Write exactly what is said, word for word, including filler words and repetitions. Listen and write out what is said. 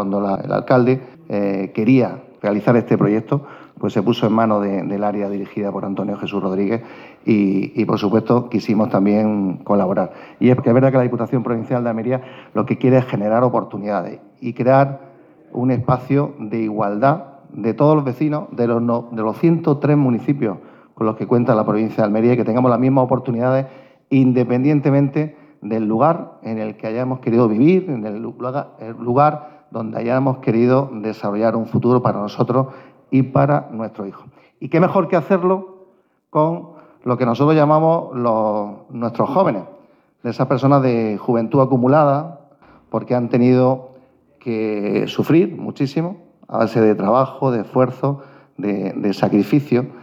cuando la, el alcalde eh, quería realizar este proyecto, pues se puso en manos de, del área dirigida por Antonio Jesús Rodríguez y, y, por supuesto, quisimos también colaborar. Y es que es verdad que la Diputación Provincial de Almería lo que quiere es generar oportunidades y crear un espacio de igualdad de todos los vecinos de los, no, de los ciento tres municipios con los que cuenta la provincia de Almería y que tengamos las mismas oportunidades independientemente del lugar en el que hayamos querido vivir, en el lugar, el lugar donde hayamos querido desarrollar un futuro para nosotros y para nuestros hijos. Y qué mejor que hacerlo con lo que nosotros llamamos los, nuestros jóvenes, de esas personas de juventud acumulada, porque han tenido que sufrir muchísimo a base de trabajo, de esfuerzo, de, de sacrificio,